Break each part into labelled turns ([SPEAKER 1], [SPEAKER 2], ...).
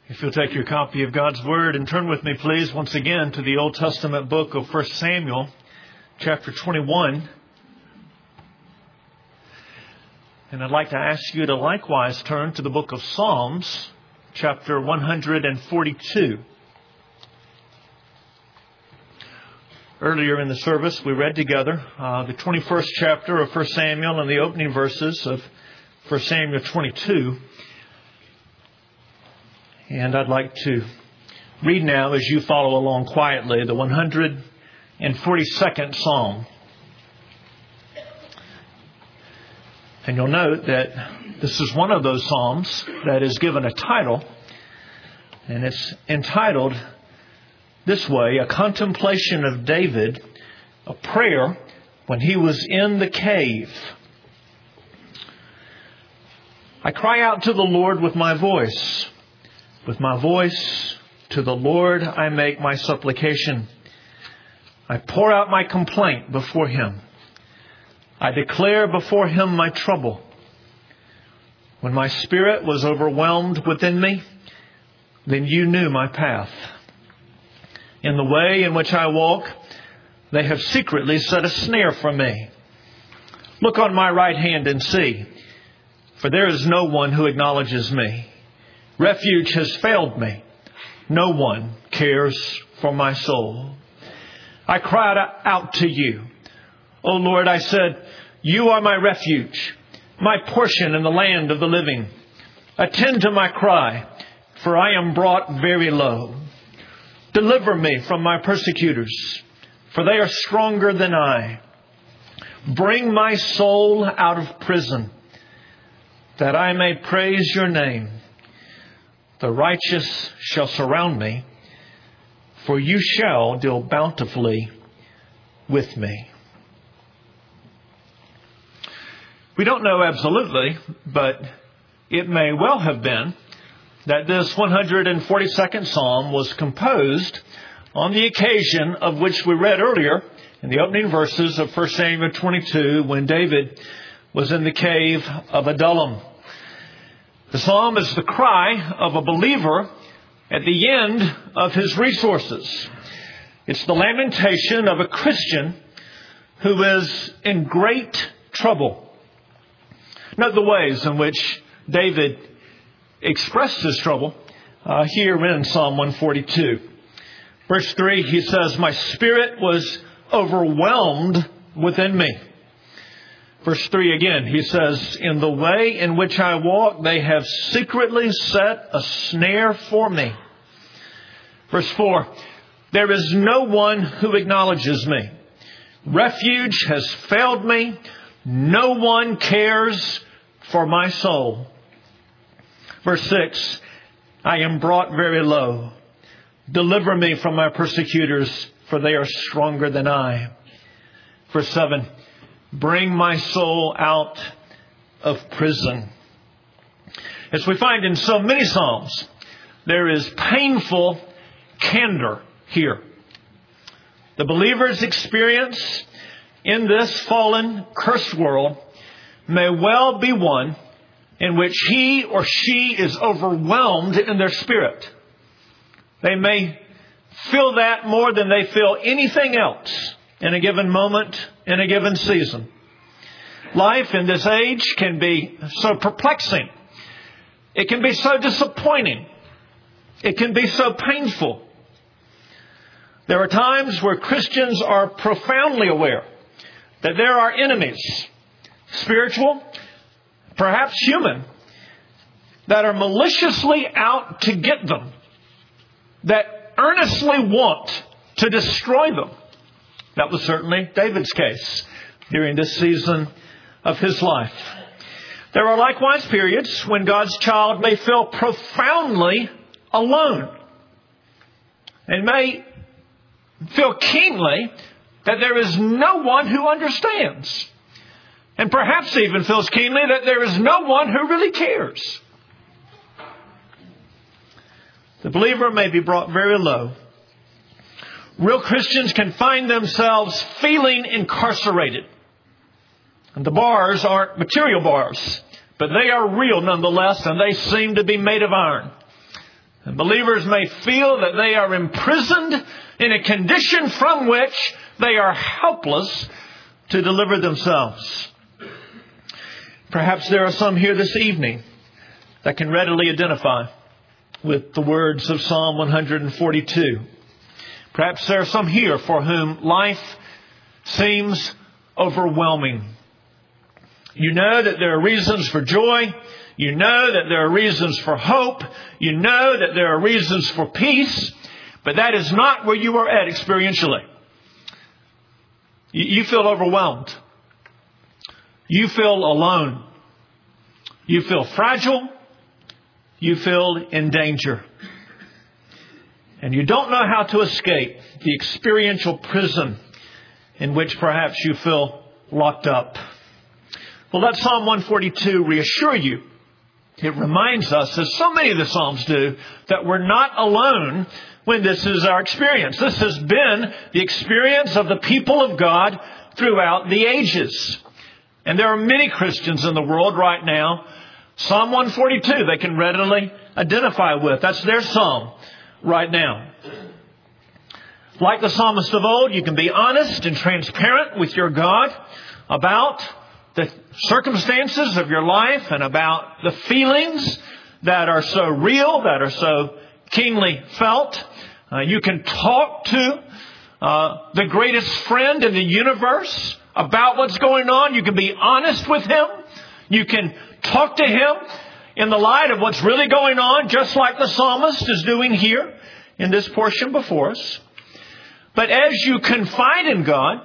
[SPEAKER 1] If you'll take your copy of God's Word and turn with me, please, once again to the Old Testament book of 1 Samuel, chapter 21. And I'd like to ask you to likewise turn to the book of Psalms, chapter 142. Earlier in the service, we read together the 21st chapter of 1 Samuel and the opening verses of 1 Samuel 22. And I'd like to read now, as you follow along quietly, the 142nd Psalm. And you'll note that this is one of those Psalms that is given a title. And it's entitled this way: A Contemplation of David, a Prayer when he was in the cave. I cry out to the Lord with my voice. With my voice to the Lord I make my supplication. I pour out my complaint before Him. I declare before Him my trouble. When my spirit was overwhelmed within me, then you knew my path. In the way in which I walk, they have secretly set a snare for me. Look on my right hand and see, for there is no one who acknowledges me. Refuge has failed me. No one cares for my soul. I cried out to you. O Lord, I said, you are my refuge, my portion in the land of the living. Attend to my cry, for I am brought very low. Deliver me from my persecutors, for they are stronger than I. Bring my soul out of prison, that I may praise your name. The righteous shall surround me, for you shall deal bountifully with me. We don't know absolutely, but it may well have been that this 142nd Psalm was composed on the occasion of which we read earlier in the opening verses of 1 Samuel 22, when David was in the cave of Adullam. The psalm is the cry of a believer at the end of his resources. It's the lamentation of a Christian who is in great trouble. Note the ways in which David expressed his trouble here in Psalm 142. Verse 3, he says, my spirit was overwhelmed within me. Verse 3 again, he says, in the way in which I walk, they have secretly set a snare for me. Verse 4, there is no one who acknowledges me. Refuge has failed me. No one cares for my soul. Verse 6, I am brought very low. Deliver me from my persecutors, for they are stronger than I. Verse 7, bring my soul out of prison. As we find in so many Psalms, there is painful candor here. The believer's experience in this fallen, cursed world may well be one in which he or she is overwhelmed in their spirit. They may feel that more than they feel anything else in a given moment, in a given season. Life in this age can be so perplexing. It can be so disappointing. It can be so painful. There are times where Christians are profoundly aware that there are enemies, spiritual, perhaps human, that are maliciously out to get them, that earnestly want to destroy them. That was certainly David's case during this season of his life. There are likewise periods when God's child may feel profoundly alone and may feel keenly that there is no one who understands, and perhaps even feels keenly that there is no one who really cares. The believer may be brought very low. Real Christians can find themselves feeling incarcerated. And the bars aren't material bars, but they are real nonetheless, and they seem to be made of iron. And believers may feel that they are imprisoned in a condition from which they are helpless to deliver themselves. Perhaps there are some here this evening that can readily identify with the words of Psalm 142. Perhaps there are some here for whom life seems overwhelming. You know that there are reasons for joy. You know that there are reasons for hope. You know that there are reasons for peace. But that is not where you are at experientially. You feel overwhelmed. You feel alone. You feel fragile. You feel in danger. And you don't know how to escape the experiential prison in which perhaps you feel locked up. Well, let Psalm 142 reassure you. It reminds us, as so many of the Psalms do, that we're not alone when this is our experience. This has been the experience of the people of God throughout the ages. And there are many Christians in the world right now. Psalm 142 they can readily identify with. That's their psalm right now. Like the psalmist of old, you can be honest and transparent with your God about the circumstances of your life and about the feelings that are so real, that are so keenly felt. You can talk to the greatest friend in the universe about what's going on. You can be honest with him. You can talk to him in the light of what's really going on, just like the psalmist is doing here in this portion before us. But as you confide in God,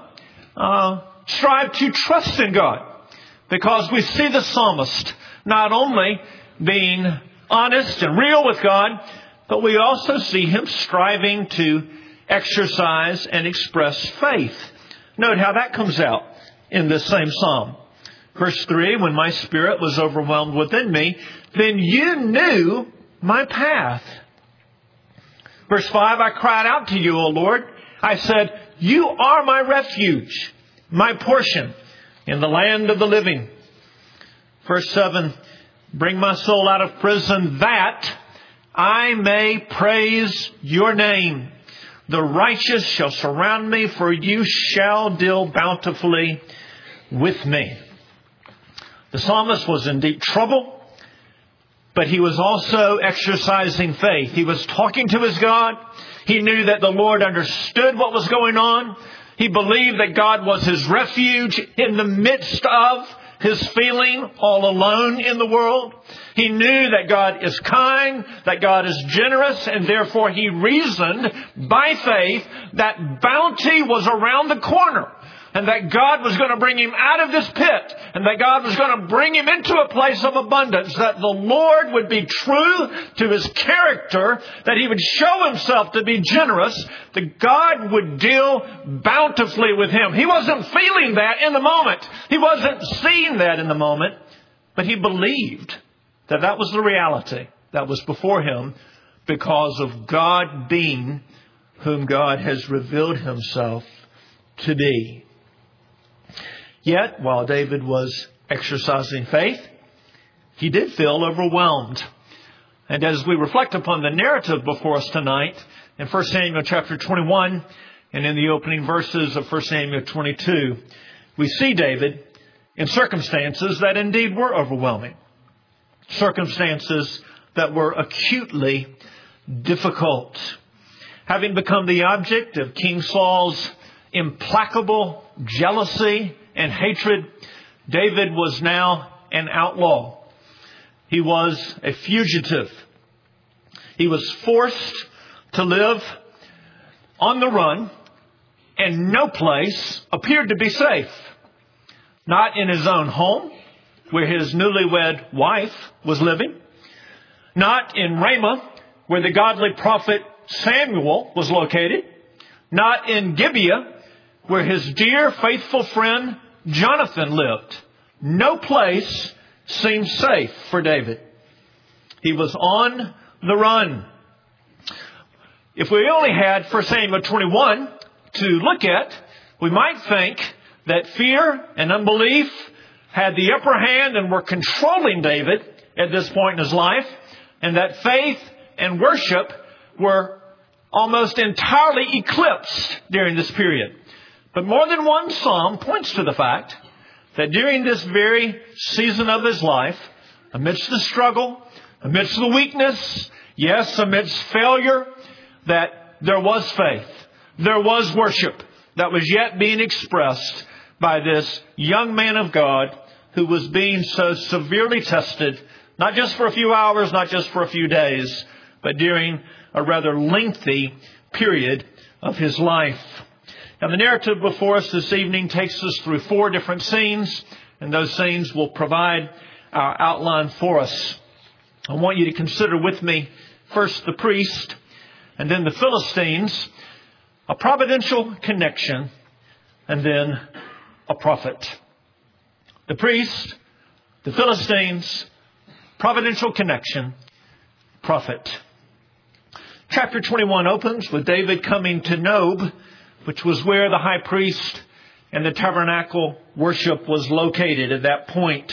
[SPEAKER 1] strive to trust in God. Because we see the psalmist not only being honest and real with God, but we also see him striving to exercise and express faith. Note how that comes out in this same psalm. Verse 3, when my spirit was overwhelmed within me, then you knew my path. Verse 5, I cried out to you, O Lord. I said, you are my refuge, my portion in the land of the living. Verse 7, bring my soul out of prison that I may praise your name. The righteous shall surround me, for you shall deal bountifully with me. The psalmist was in deep trouble, but he was also exercising faith. He was talking to his God. He knew that the Lord understood what was going on. He believed that God was his refuge in the midst of his feeling all alone in the world. He knew that God is kind, that God is generous, and therefore he reasoned by faith that bounty was around the corner. And that God was going to bring him out of this pit. And that God was going to bring him into a place of abundance. That the Lord would be true to his character. That he would show himself to be generous. That God would deal bountifully with him. He wasn't feeling that in the moment. He wasn't seeing that in the moment. But he believed that that was the reality that was before him. Because of God being whom God has revealed himself to be. Yet, while David was exercising faith, he did feel overwhelmed. And as we reflect upon the narrative before us tonight, in 1 Samuel chapter 21, and in the opening verses of 1 Samuel 22, we see David in circumstances that indeed were overwhelming. Circumstances that were acutely difficult. Having become the object of King Saul's implacable jealousy and hatred, David was now an outlaw. He was a fugitive. He was forced to live on the run, and no place appeared to be safe. Not in his own home, where his newlywed wife was living. Not in Ramah, where the godly prophet Samuel was located. Not in Gibeah, where his dear, faithful friend Jonathan lived. No place seemed safe for David. He was on the run. If we only had 1 Samuel 21 to look at, we might think that fear and unbelief had the upper hand and were controlling David at this point in his life, and that faith and worship were almost entirely eclipsed during this period. But more than one psalm points to the fact that during this very season of his life, amidst the struggle, amidst the weakness, yes, amidst failure, that there was faith, there was worship that was yet being expressed by this young man of God who was being so severely tested, not just for a few hours, not just for a few days, but during a rather lengthy period of his life. Now, the narrative before us this evening takes us through 4 different scenes, and those scenes will provide our outline for us. I want you to consider with me first the priest, and then the Philistines, a providential connection, and then a prophet. The priest, the Philistines, providential connection, prophet. Chapter 21 opens with David coming to Nob, which was where the high priest and the tabernacle worship was located at that point.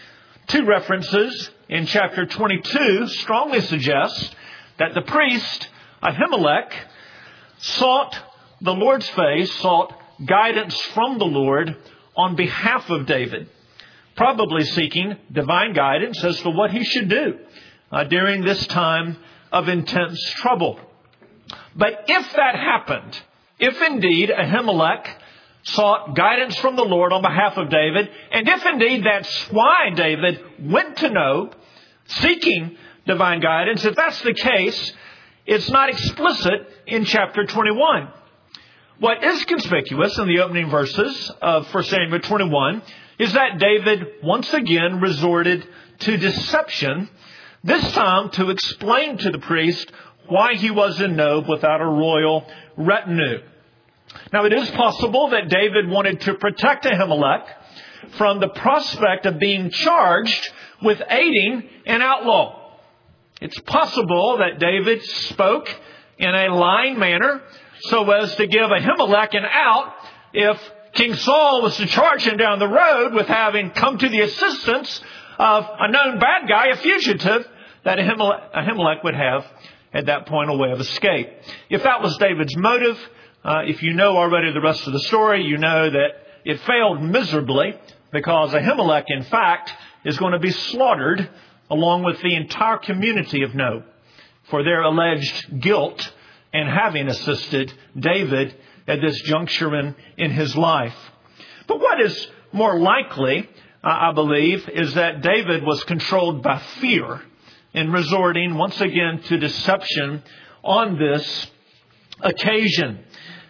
[SPEAKER 1] 2 references in chapter 22 strongly suggest that the priest, Ahimelech, sought the Lord's face, sought guidance from the Lord on behalf of David, probably seeking divine guidance as to what he should do during this time of intense trouble. But if that happened, if indeed Ahimelech sought guidance from the Lord on behalf of David, and if indeed that's why David went to Nob seeking divine guidance, if that's the case, it's not explicit in chapter 21. What is conspicuous in the opening verses of 1 Samuel 21 is that David once again resorted to deception, this time to explain to the priest why he was in Nob without a royal retinue. Now, it is possible that David wanted to protect Ahimelech from the prospect of being charged with aiding an outlaw. It's possible that David spoke in a lying manner so as to give Ahimelech an out if King Saul was to charge him down the road with having come to the assistance of a known bad guy, a fugitive, that Ahimelech would have at that point a way of escape. If that was David's motive, if you know already the rest of the story, you know that it failed miserably because Ahimelech, in fact, is going to be slaughtered along with the entire community of Nob for their alleged guilt and having assisted David at this juncture in his life. But what is more likely, I believe, is that David was controlled by fear in resorting once again to deception on this occasion.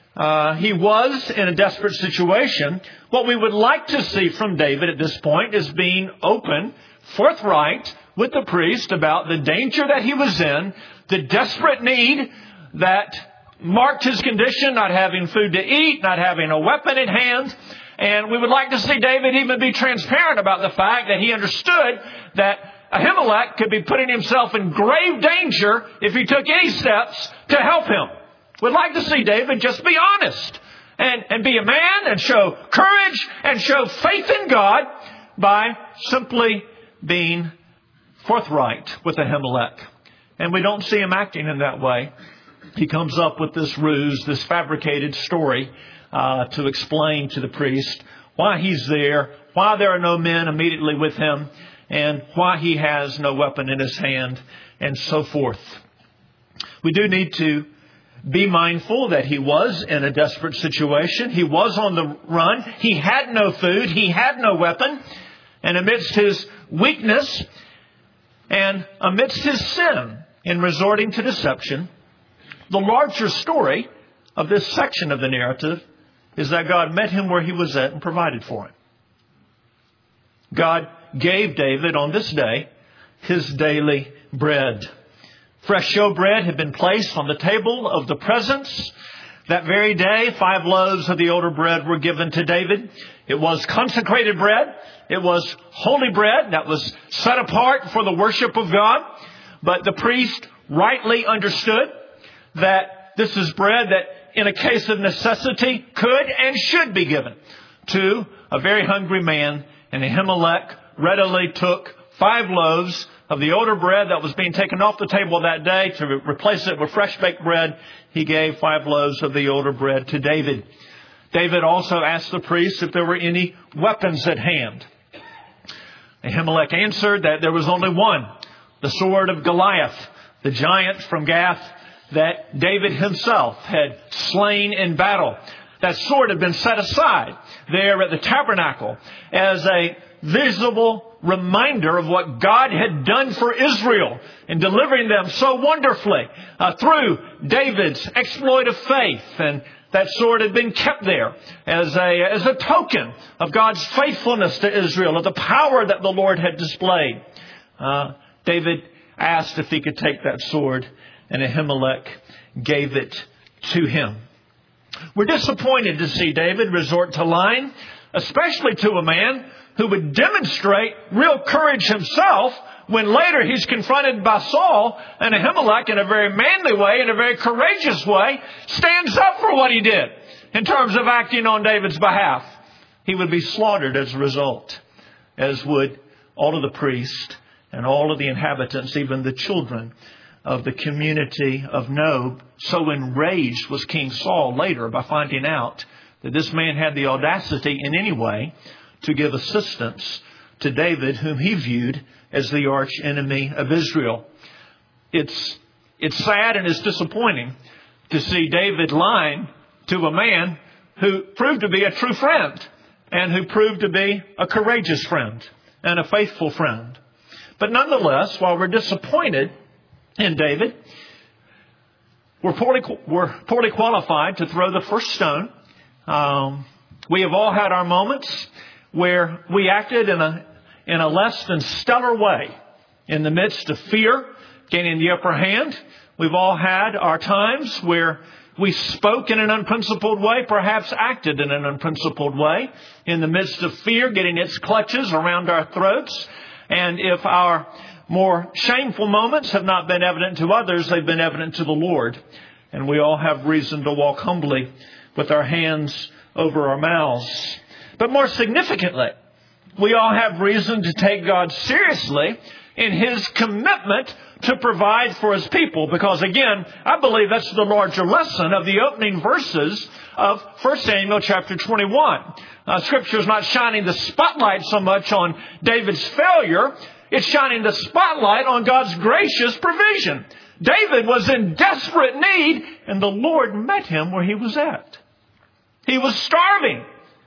[SPEAKER 1] He was in a desperate situation. What we would like to see from David at this point is being open, forthright with the priest about the danger that he was in, the desperate need that marked his condition, not having food to eat, not having a weapon in hand. And we would like to see David even be transparent about the fact that he understood that Ahimelech could be putting himself in grave danger if he took any steps to help him. We'd like to see David just be honest and be a man and show courage and show faith in God by simply being forthright with Ahimelech. And we don't see him acting in that way. He comes up with this ruse, this fabricated story to explain to the priest why he's there, why there are no men immediately with him, and why he has no weapon in his hand, and so forth. We do need to be mindful that he was in a desperate situation. He was on the run. He had no food. He had no weapon. And amidst his weakness and amidst his sin in resorting to deception, the larger story of this section of the narrative is that God met him where he was at and provided for him. God gave David on this day his daily bread. Fresh showbread had been placed on the table of the presence. That very day, 5 loaves of the older bread were given to David. It was consecrated bread. It was holy bread that was set apart for the worship of God. But the priest rightly understood that this is bread that in a case of necessity could and should be given to a very hungry man. And Ahimelech readily took 5 loaves of the older bread that was being taken off the table that day to replace it with fresh baked bread, he gave 5 loaves of the older bread to David. David also asked the priests if there were any weapons at hand. Ahimelech answered that there was only one, the sword of Goliath, the giant from Gath that David himself had slain in battle. That sword had been set aside there at the tabernacle as a visible reminder of what God had done for Israel in delivering them so wonderfully through David's exploit of faith. And that sword had been kept there as a token of God's faithfulness to Israel, of the power that the Lord had displayed. David asked if he could take that sword, and Ahimelech gave it to him. We're disappointed to see David resort to lying, especially to a man who would demonstrate real courage himself when later he's confronted by Saul, and Ahimelech, in a very manly way, in a very courageous way, stands up for what he did in terms of acting on David's behalf. He would be slaughtered as a result, as would all of the priests and all of the inhabitants, even the children of the community of Nob. So enraged was King Saul later by finding out that this man had the audacity in any way to give assistance to David, whom he viewed as the arch enemy of Israel. It's sad and it's disappointing to see David lying to a man who proved to be a true friend and who proved to be a courageous friend and a faithful friend. But nonetheless, while we're disappointed in David, we're poorly qualified to throw the first stone. We have all had our moments where we acted in a less than stellar way in the midst of fear gaining the upper hand. We've all had our times where we spoke in an unprincipled way, perhaps acted in an unprincipled way in the midst of fear getting its clutches around our throats. And if our more shameful moments have not been evident to others, they've been evident to the Lord. And we all have reason to walk humbly with our hands over our mouths. But more significantly, we all have reason to take God seriously in His commitment to provide for His people. Because again, I believe that's the larger lesson of the opening verses of 1 Samuel chapter 21. Scripture is not shining the spotlight so much on David's failure. It's shining the spotlight on God's gracious provision. David was in desperate need, and the Lord met him where he was at. He was starving.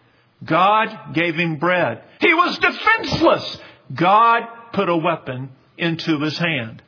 [SPEAKER 1] God gave him bread. He was defenseless. God put a weapon into his hand.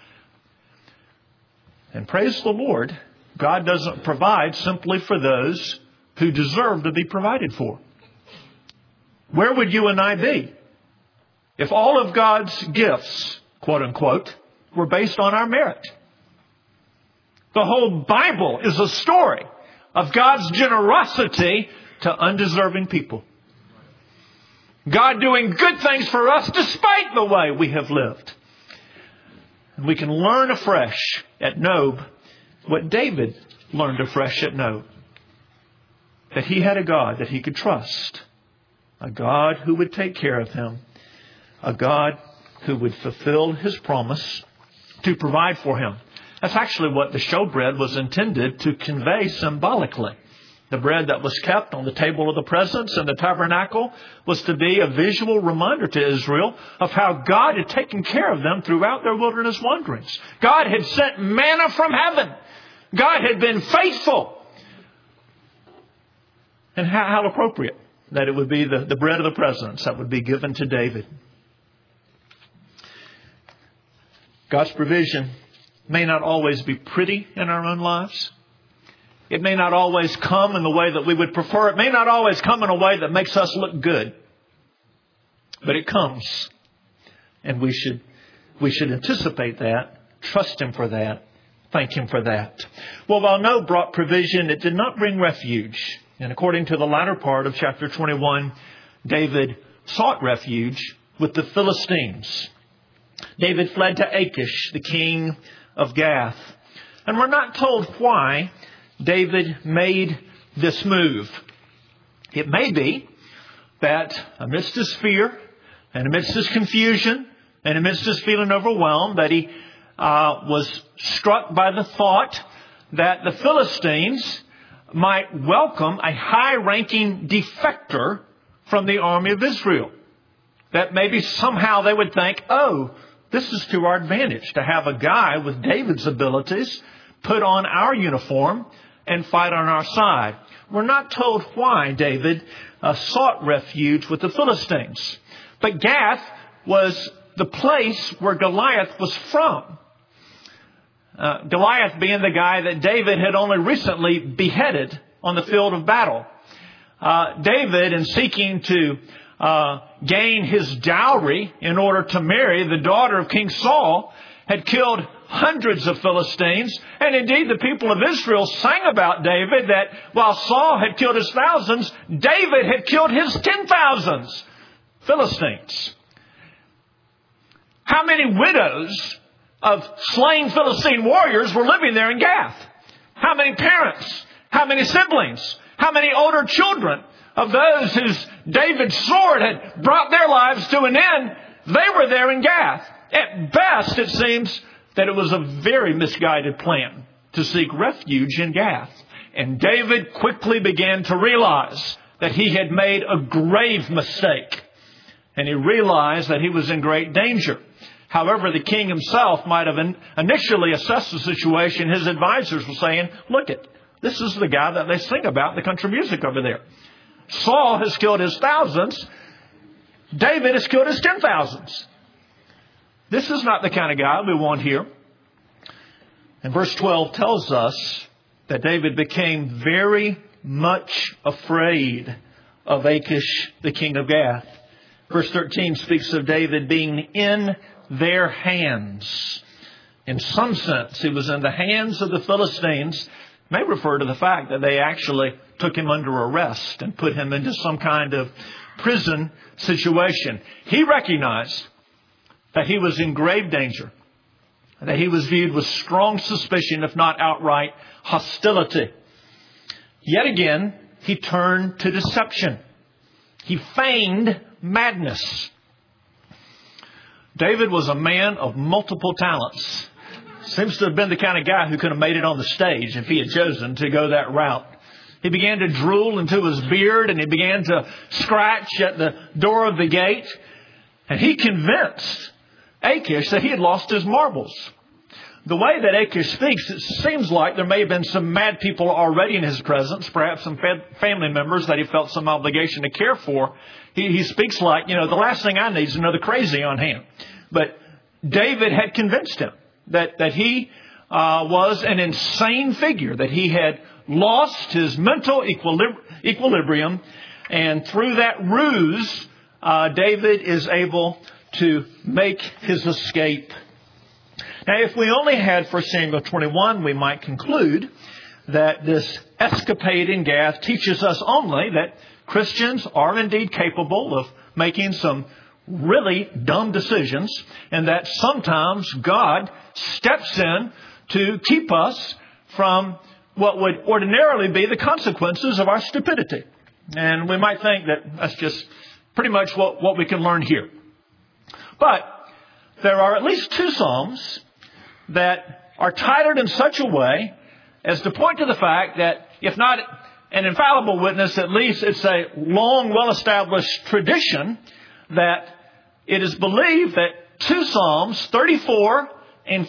[SPEAKER 1] And praise the Lord, God doesn't provide simply for those who deserve to be provided for. Where would you and I be if all of God's gifts, quote unquote, were based on our merit? The whole Bible is a story of God's generosity to undeserving people. God doing good things for us despite the way we have lived. And we can learn afresh at Nob what David learned afresh at Nob. That he had a God that he could trust. A God who would take care of him. A God who would fulfill His promise to provide for him. That's actually what the showbread was intended to convey symbolically. The bread that was kept on the table of the presence in the tabernacle was to be a visual reminder to Israel of how God had taken care of them throughout their wilderness wanderings. God had sent manna from heaven. God had been faithful. And how appropriate that it would be the bread of the presence that would be given to David. God's provision may not always be pretty in our own lives. It may not always come in the way that we would prefer. It may not always come in a way that makes us look good. But it comes. And we should anticipate that, trust Him for that, thank Him for that. Well, while Nob brought provision, it did not bring refuge. And according to the latter part of chapter 21, David sought refuge with the Philistines. David fled to Achish, the king of Gath. And we're not told why David made this move. It may be that amidst his fear and amidst his confusion And amidst his feeling overwhelmed, that he was struck by the thought that the Philistines might welcome a high-ranking defector from the army of Israel. That maybe somehow they would think, oh, this is to our advantage to have a guy with David's abilities put on our uniform and fight on our side. We're not told why David sought refuge with the Philistines. But Gath was the place where Goliath was from. Goliath being the guy that David had only recently beheaded on the field of battle. David, in seeking to gain his dowry in order to marry the daughter of King Saul, had killed hundreds of Philistines. And indeed, the people of Israel sang about David that while Saul had killed his thousands, David had killed his 10,000s Philistines. How many widows of slain Philistine warriors were living there in Gath? How many parents? How many siblings? How many older children of those whose David's sword had brought their lives to an end? They were there in Gath. At best, it seems that it was a very misguided plan to seek refuge in Gath. And David quickly began to realize that he had made a grave mistake. And he realized that he was in great danger. However, the king himself might have initially assessed the situation. His advisors were saying, look, this is the guy that they sing about in the country music over there. Saul has killed his thousands. David has killed his 10,000s. This is not the kind of guy we want here. And verse 12 tells us that David became very much afraid of Achish, the king of Gath. Verse 13 speaks of David being in their hands. In some sense, he was in the hands of the Philistines. May refer to the fact that they actually took him under arrest and put him into some kind of prison situation. He recognized that he was in grave danger, that he was viewed with strong suspicion, if not outright hostility. Yet again, he turned to deception. He feigned madness. David was a man of multiple talents. Seems to have been the kind of guy who could have made it on the stage if he had chosen to go that route. He began to drool into his beard and he began to scratch at the door of the gate. And he convinced Achish that he had lost his marbles. The way that Achish speaks, it seems like there may have been some mad people already in his presence, perhaps some family members that he felt some obligation to care for. He speaks like, the last thing I need is another crazy on hand. But David had convinced him that he was an insane figure, that he had lost his mental equilibrium. And through that ruse, David is able to make his escape. Now, if we only had 1 Samuel 21, we might conclude that this escapade in Gath teaches us only that Christians are indeed capable of making some really dumb decisions, and that sometimes God steps in to keep us from what would ordinarily be the consequences of our stupidity. And we might think that that's just pretty much what we can learn here. But there are at least 2 Psalms that are titled in such a way as to point to the fact that, if not an infallible witness, at least it's a long, well-established tradition that it is believed that 2 Psalms, 34 and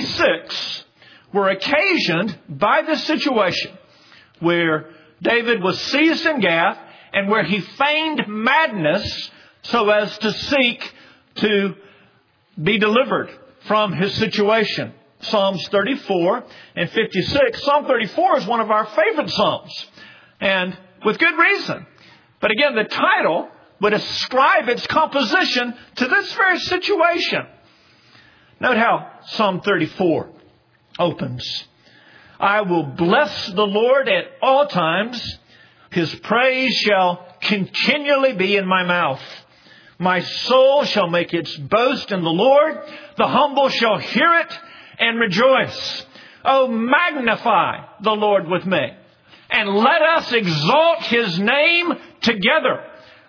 [SPEAKER 1] 56, were occasioned by this situation where David was seized in Gath and where he feigned madness so as to seek to be delivered from his situation. Psalms 34 and 56. Psalm 34 is one of our favorite Psalms, and with good reason. But again, the title would ascribe its composition to this very situation. Note how Psalm 34 opens. I will bless the Lord at all times. His praise shall continually be in my mouth. My soul shall make its boast in the Lord. The humble shall hear it and rejoice. Oh, magnify the Lord with me, and let us exalt His name together.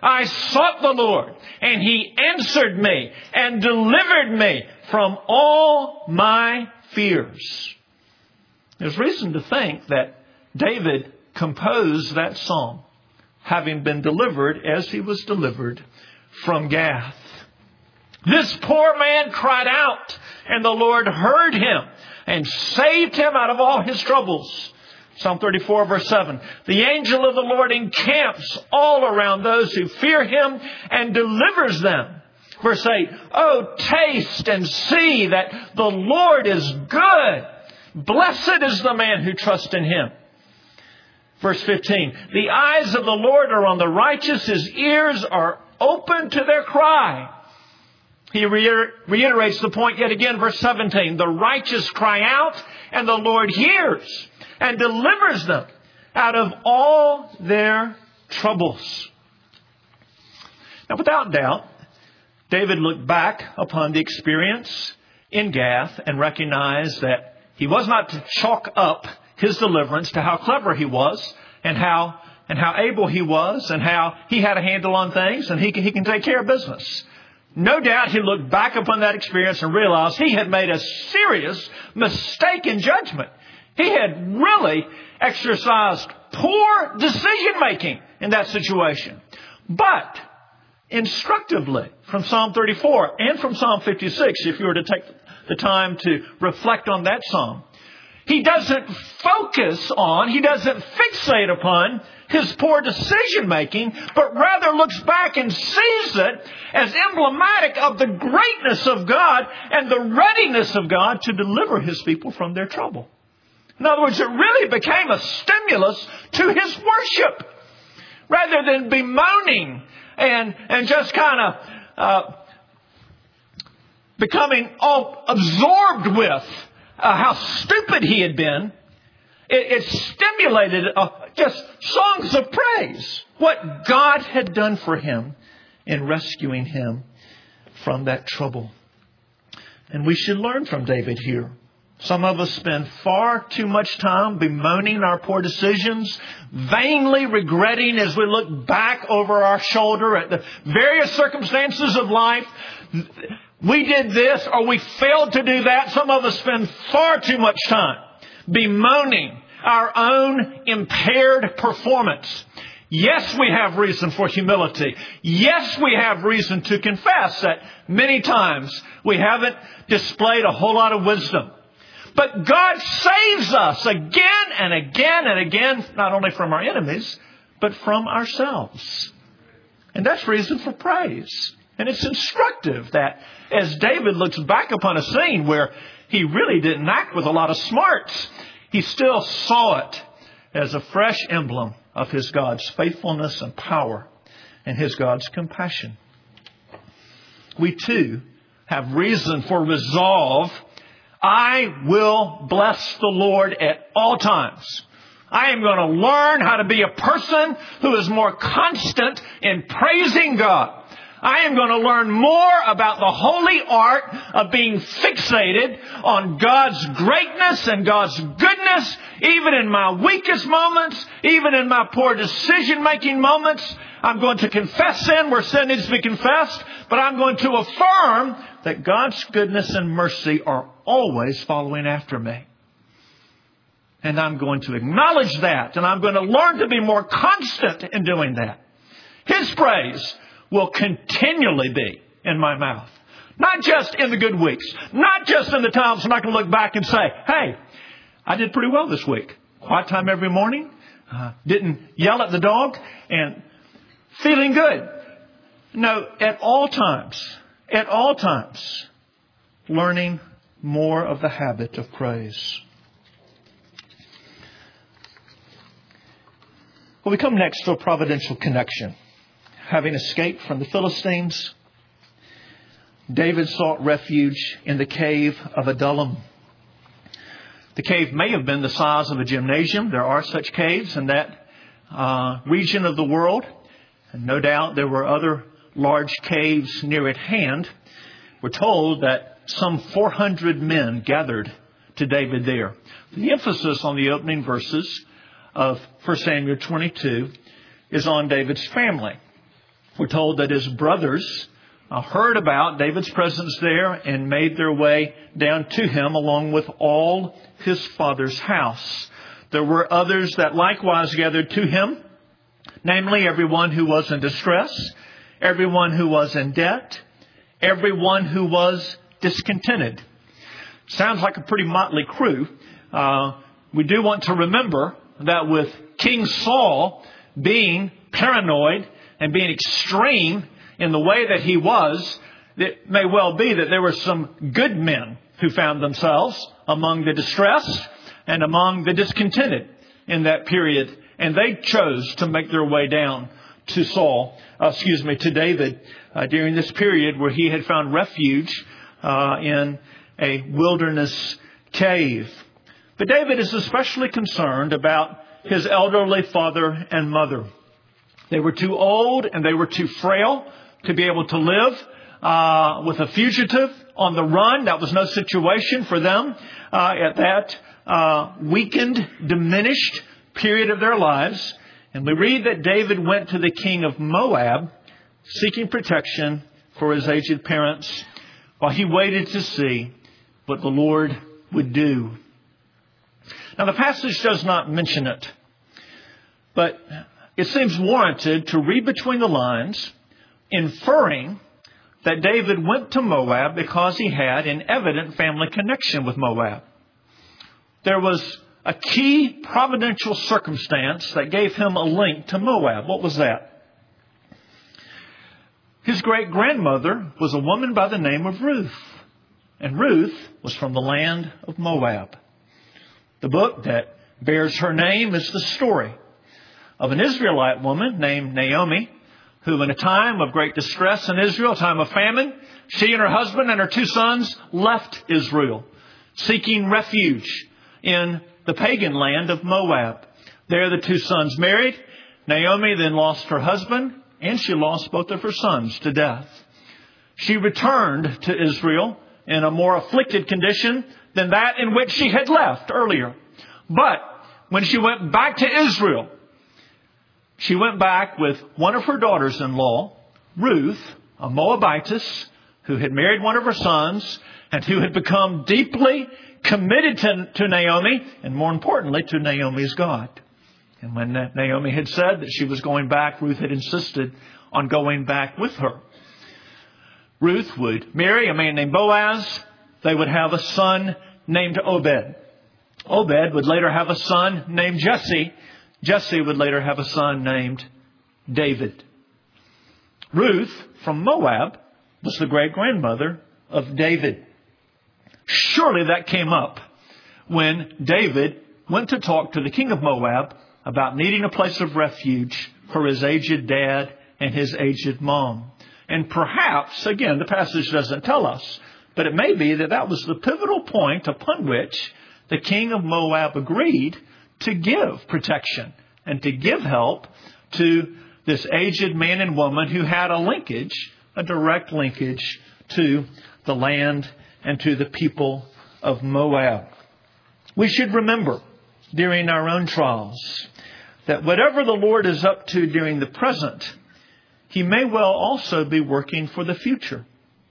[SPEAKER 1] I sought the Lord, and He answered me and delivered me from all my fears. There's reason to think that David composed that psalm, having been delivered as he was delivered from Gath. This poor man cried out, and the Lord heard him and saved him out of all his troubles. Psalm 34, verse 7. The angel of the Lord encamps all around those who fear Him and delivers them. Verse 8. Oh, taste and see that the Lord is good. Blessed is the man who trusts in Him. Verse 15. The eyes of the Lord are on the righteous. His ears are open to their cry. He reiterates the point yet again, verse 17. The righteous cry out, and the Lord hears and delivers them out of all their troubles. Now, without doubt, David looked back upon the experience in Gath and recognized that he was not to chalk up his deliverance to how clever he was and how able he was and how he had a handle on things and he can take care of business. No doubt he looked back upon that experience and realized he had made a serious mistake in judgment. He had really exercised poor decision-making in that situation. But instructively, from Psalm 34 and from Psalm 56, if you were to take the time to reflect on that psalm, he doesn't fixate upon his poor decision-making, but rather looks back and sees it as emblematic of the greatness of God and the readiness of God to deliver His people from their trouble. In other words, it really became a stimulus to his worship. Rather than bemoaning and just kind of becoming all absorbed with how stupid he had been, it stimulated just songs of praise. What God had done for him in rescuing him from that trouble. And we should learn from David here. Some of us spend far too much time bemoaning our poor decisions, vainly regretting as we look back over our shoulder at the various circumstances of life. We did this or we failed to do that. Some of us spend far too much time bemoaning our own impaired performance. Yes, we have reason for humility. Yes, we have reason to confess that many times we haven't displayed a whole lot of wisdom. But God saves us again and again and again, not only from our enemies, but from ourselves. And that's reason for praise. And it's instructive that as David looks back upon a scene where he really didn't act with a lot of smarts, he still saw it as a fresh emblem of his God's faithfulness and power and his God's compassion. We too have reason for resolve. I will bless the Lord at all times. I am going to learn how to be a person who is more constant in praising God. I am going to learn more about the holy art of being fixated on God's greatness and God's goodness, even in my weakest moments, even in my poor decision-making moments. I'm going to confess sin where sin needs to be confessed, but I'm going to affirm that God's goodness and mercy are always following after me. And I'm going to acknowledge that, and I'm going to learn to be more constant in doing that. His praise will continually be in my mouth. Not just in the good weeks. Not just in the times when I can look back and say, hey, I did pretty well this week. Quiet time every morning. Didn't yell at the dog. And feeling good. No, at all times, learning more of the habit of praise. Well, we come next to a providential connection. Having escaped from the Philistines, David sought refuge in the cave of Adullam. The cave may have been the size of a gymnasium. There are such caves in that region of the world. And no doubt there were other large caves near at hand. We're told that some 400 men gathered to David there. The emphasis on the opening verses of 1 Samuel 22 is on David's family. We're told that his brothers heard about David's presence there and made their way down to him along with all his father's house. There were others that likewise gathered to him, namely everyone who was in distress, everyone who was in debt, everyone who was discontented. Sounds like a pretty motley crew. We do want to remember that with King Saul being paranoid and being extreme in the way that he was, it may well be that there were some good men who found themselves among the distressed and among the discontented in that period. And they chose to make their way down to David during this period where he had found refuge in a wilderness cave. But David is especially concerned about his elderly father and mother. They were too old and they were too frail to be able to live with a fugitive on the run. That was no situation for them at that weakened, diminished period of their lives. And we read that David went to the king of Moab seeking protection for his aged parents while he waited to see what the Lord would do. Now, the passage does not mention it, but it seems warranted to read between the lines, inferring that David went to Moab because he had an evident family connection with Moab. There was a key providential circumstance that gave him a link to Moab. What was that? His great-grandmother was a woman by the name of Ruth. And Ruth was from the land of Moab. The book that bears her name is the story of an Israelite woman named Naomi, who in a time of great distress in Israel, a time of famine, she and her husband and her 2 sons left Israel, seeking refuge in the pagan land of Moab. There the 2 sons married. Naomi then lost her husband, and she lost both of her sons to death. She returned to Israel in a more afflicted condition than that in which she had left earlier. But when she went back to Israel, she went back with one of her daughters-in-law, Ruth, a Moabitess, who had married one of her sons and who had become deeply committed to Naomi, and more importantly, to Naomi's God. And when Naomi had said that she was going back, Ruth had insisted on going back with her. Ruth would marry a man named Boaz. They would have a son named Obed. Obed would later have a son named Jesse. Jesse would later have a son named David. Ruth from Moab was the great-grandmother of David. Surely that came up when David went to talk to the king of Moab about needing a place of refuge for his aged dad and his aged mom. And perhaps, again, the passage doesn't tell us, but it may be that that was the pivotal point upon which the king of Moab agreed to give protection and to give help to this aged man and woman who had a linkage, a direct linkage to the land and to the people of Moab. We should remember during our own trials that whatever the Lord is up to during the present, He may well also be working for the future.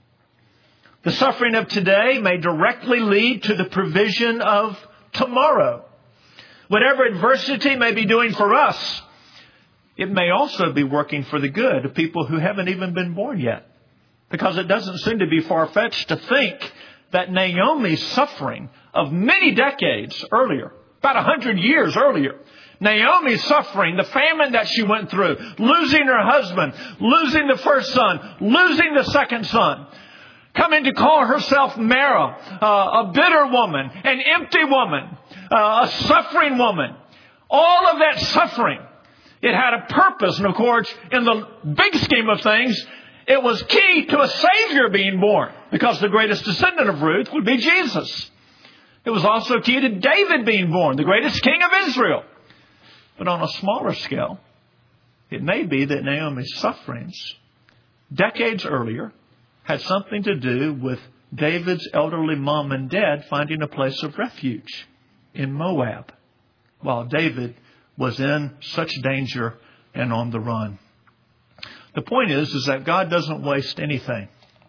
[SPEAKER 1] The suffering of today may directly lead to the provision of tomorrow. Whatever adversity may be doing for us, it may also be working for the good of people who haven't even been born yet. Because it doesn't seem to be far-fetched to think that Naomi's suffering of many decades earlier, about 100 years earlier, Naomi's suffering, the famine that she went through, losing her husband, losing the first son, losing the second son, coming to call herself Mara, a bitter woman, an empty woman, a suffering woman. All of that suffering, it had a purpose. And of course, in the big scheme of things, it was key to a Savior being born, because the greatest descendant of Ruth would be Jesus. It was also key to David being born, the greatest king of Israel. But on a smaller scale, it may be that Naomi's sufferings decades earlier had something to do with David's elderly mom and dad finding a place of refuge in Moab, while David was in such danger and on the run. The point is that God doesn't waste anything.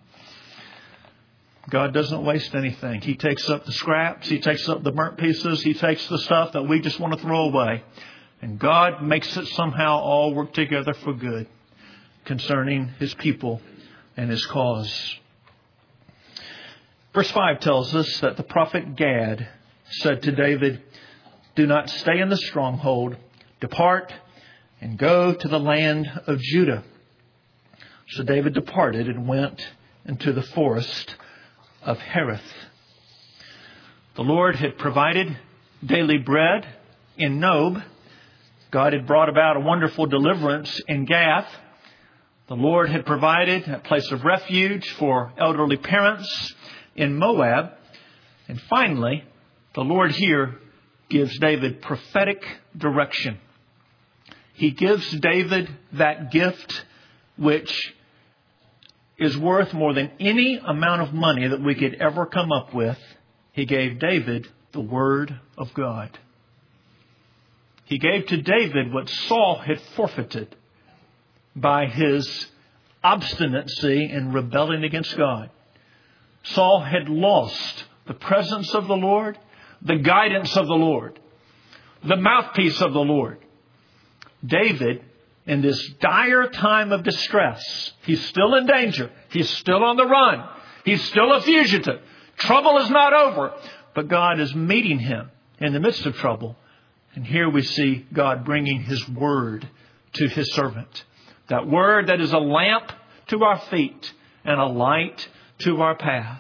[SPEAKER 1] God doesn't waste anything. He takes up the scraps. He takes up the burnt pieces. He takes the stuff that we just want to throw away. And God makes it somehow all work together for good concerning His people and His cause. Verse 5 tells us that the prophet Gad said to David, "Do not stay in the stronghold. Depart and go to the land of Judah." So David departed and went into the forest of Hereth. The Lord had provided daily bread in Nob. God had brought about a wonderful deliverance in Gath. The Lord had provided a place of refuge for elderly parents in Moab. And finally, the Lord here gives David prophetic direction. He gives David that gift which is worth more than any amount of money that we could ever come up with. He gave David the Word of God. He gave to David what Saul had forfeited by his obstinacy in rebelling against God. Saul had lost the presence of the Lord, the guidance of the Lord, the mouthpiece of the Lord. David, in this dire time of distress, he's still in danger. He's still on the run. He's still a fugitive. Trouble is not over, but God is meeting him in the midst of trouble. And here we see God bringing His Word to His servant. That Word that is a lamp to our feet and a light to our path.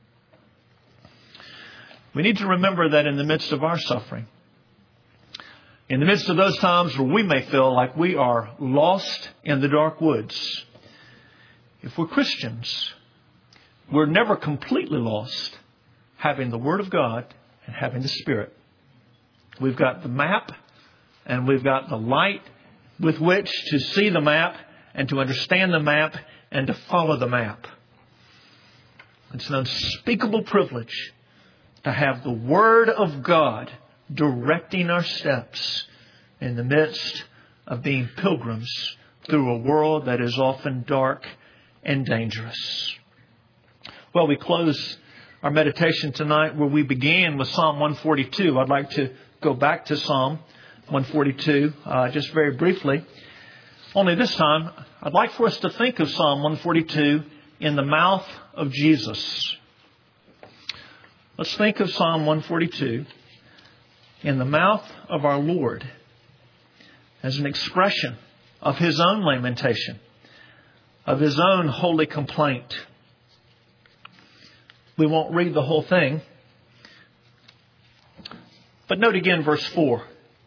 [SPEAKER 1] We need to remember that in the midst of our suffering, in the midst of those times where we may feel like we are lost in the dark woods, if we're Christians, we're never completely lost having the Word of God and having the Spirit. We've got the map and we've got the light with which to see the map and to understand the map and to follow the map. It's an unspeakable privilege to have the Word of God directing our steps in the midst of being pilgrims through a world that is often dark and dangerous. Well, we close our meditation tonight where we began with Psalm 142. I'd like to go back to Psalm 142 just very briefly. Only this time, I'd like for us to think of Psalm 142 in the mouth of Jesus. Let's think of Psalm 142 in the mouth of our Lord as an expression of His own lamentation, of His own holy complaint. We won't read the whole thing, but note again verse 4.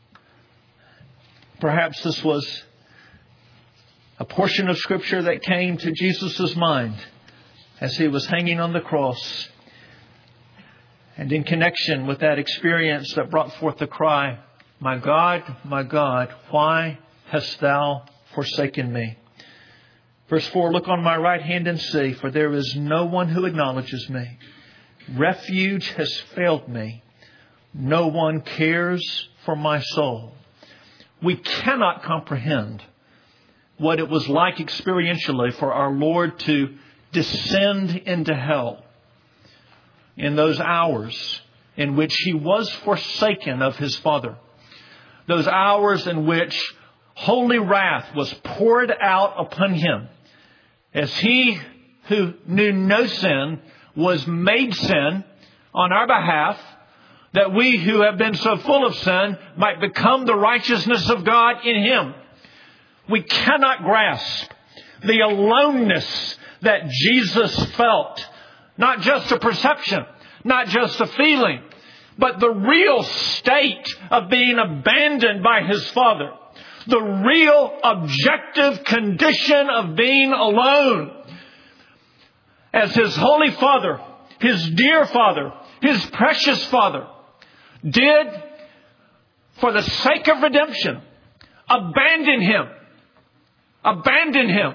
[SPEAKER 1] Perhaps this was a portion of Scripture that came to Jesus' mind as He was hanging on the cross. And in connection with that experience that brought forth the cry, my God, why hast Thou forsaken me?" Verse 4, "Look on my right hand and see, for there is no one who acknowledges me. Refuge has failed me. No one cares for my soul." We cannot comprehend what it was like experientially for our Lord to descend into hell in those hours in which He was forsaken of His Father. Those hours in which holy wrath was poured out upon Him as He who knew no sin was made sin on our behalf, that we who have been so full of sin might become the righteousness of God in Him. We cannot grasp the aloneness that Jesus felt. Not just a perception, not just a feeling, but the real state of being abandoned by His Father. The real objective condition of being alone. As His holy Father, His dear Father, His precious Father did, for the sake of redemption, abandon Him. Abandon Him.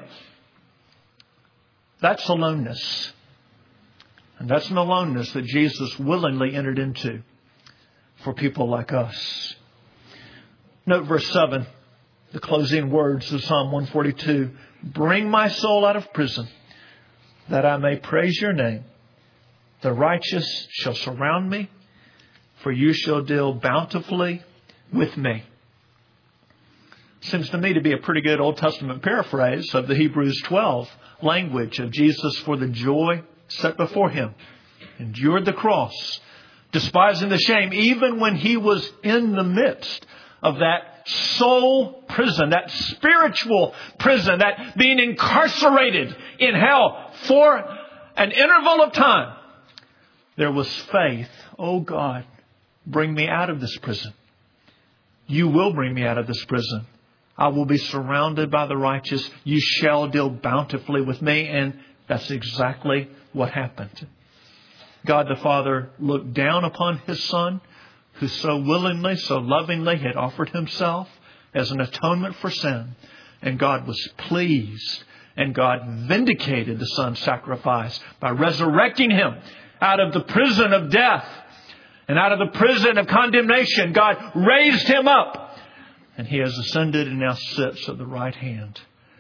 [SPEAKER 1] That's aloneness. And that's an aloneness that Jesus willingly entered into for people like us. Note verse 7. the closing words of Psalm 142. Bring my soul out of prison, that I may praise your name. The righteous shall surround me, for you shall deal bountifully with me. Seems to me to be a pretty good Old Testament paraphrase of the Hebrews 12 language of Jesus for the joy set before him. Endured the cross, despising the shame, even when he was in the midst of that soul prison, that spiritual prison, that being incarcerated in hell for an interval of time. There was faith. Oh God, bring me out of this prison. You will bring me out of this prison. I will be surrounded by the righteous. You shall deal bountifully with me. And that's exactly what happened. God the Father looked down upon His Son, who so willingly, so lovingly had offered Himself as an atonement for sin. And God was pleased. And God vindicated the Son's sacrifice by resurrecting Him out of the prison of death and out of the prison of condemnation. God raised Him up. And He has ascended and now sits at the right hand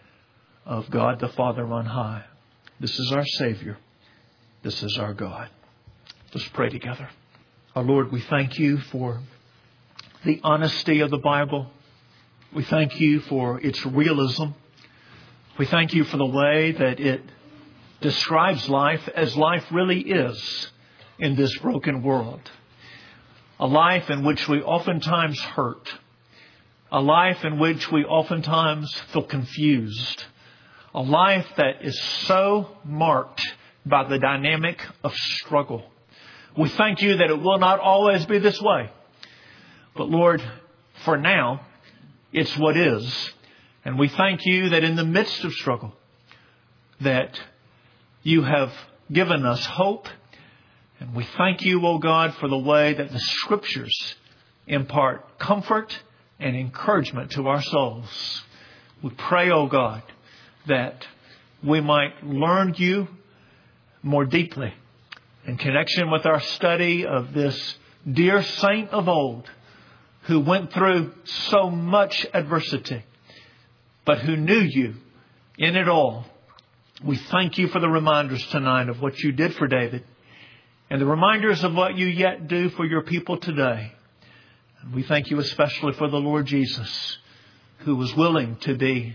[SPEAKER 1] of God the Father on high. This is our Savior. This is our God. Let's pray together. Our Lord, we thank You for the honesty of the Bible. We thank You for its realism. We thank You for the way that it describes life as life really is in this broken world. A life in which we oftentimes hurt. A life in which we oftentimes feel confused. A life that is so marked by the dynamic of struggle. We thank You that it will not always be this way. But Lord, for now, it's what is. And we thank You that in the midst of struggle, that You have given us hope. And we thank You, O God, for the way that the Scriptures impart comfort and encouragement to our souls. We pray, O God, that we might learn You more deeply in connection with our study of this dear saint of old who went through so much adversity, but who knew You in it all. We thank You for the reminders tonight of what You did for David and the reminders of what You yet do for Your people today. And we thank You especially for the Lord Jesus, who was willing to be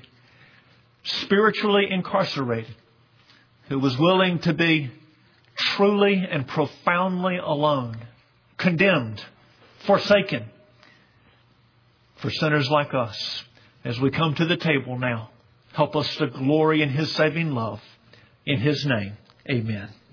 [SPEAKER 1] spiritually incarcerated, who was willing to be truly and profoundly alone, condemned, forsaken for sinners like us. As we come to the table now, help us to glory in His saving love. In His name, amen.